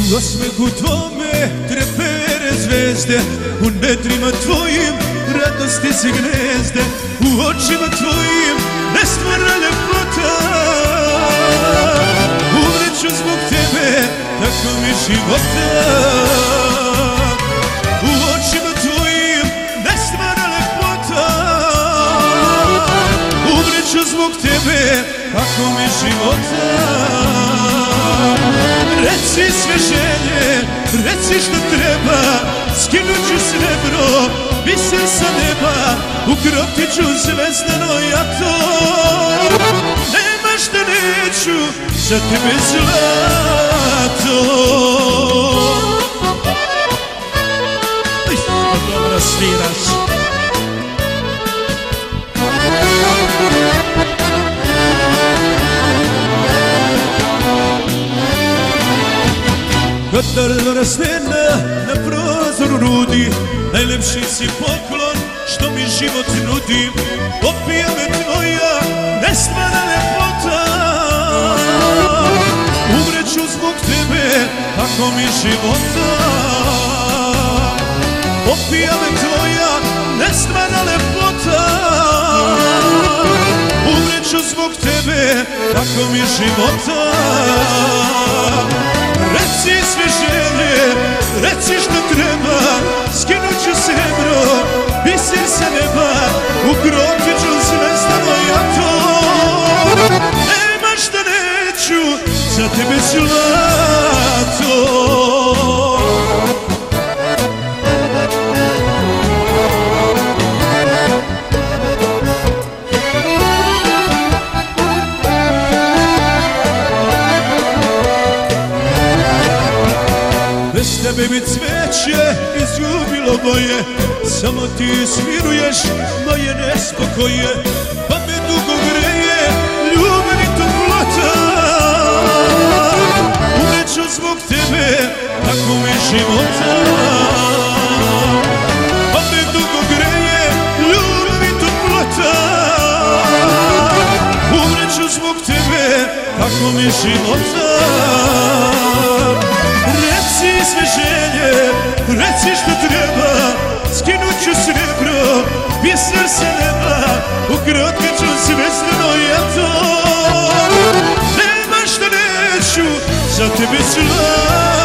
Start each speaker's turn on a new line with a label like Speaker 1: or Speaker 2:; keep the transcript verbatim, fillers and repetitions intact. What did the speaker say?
Speaker 1: U osmehu tvome trepere zvezde, u nedrima tvojim radosti se gnezde, u očima tvojim nestvara ljepota. Umreću zbog tebe, tako mi života. U očima tvojim nestvara ljepota. Umreću zbog tebe, tako mi života. Reci sve želje, reci što treba, skinut ću srebro, biser sa neba, ukropit ću zvezdano jato. Nema šta neću za tebe zlato. Isto dobro sviraš. Kad drvena stena na prozoru nudi, najlepši si poklon što mi život nudi. Opija me tvoja nestvara ljepota. Umreću zbog tebe, tako mi života. Opija me tvoja nestvara ljepota. Umreću zbog tebe, tako mi života. Reci sve želje, reci što treba, skinut ću srebro, biser sa neba, ukropit ću zvezdano jato. Nema šta neću za tebe zlato. Bez tebe mi cveće izgubilo boje, samo ti smiruješ moje nespokoje, pa me dugo greje ljubav i toplota. Umreću zbog tebe, tako mi života. Pa me dugo greje ljubav i toplota. Umreću zbog tebe, tako mi života. Reci sve želje, reci što treba, skinut ću srebro, biser sa neba, ukropit ću zvezdano jato. Nema šta neću za tebe zlato.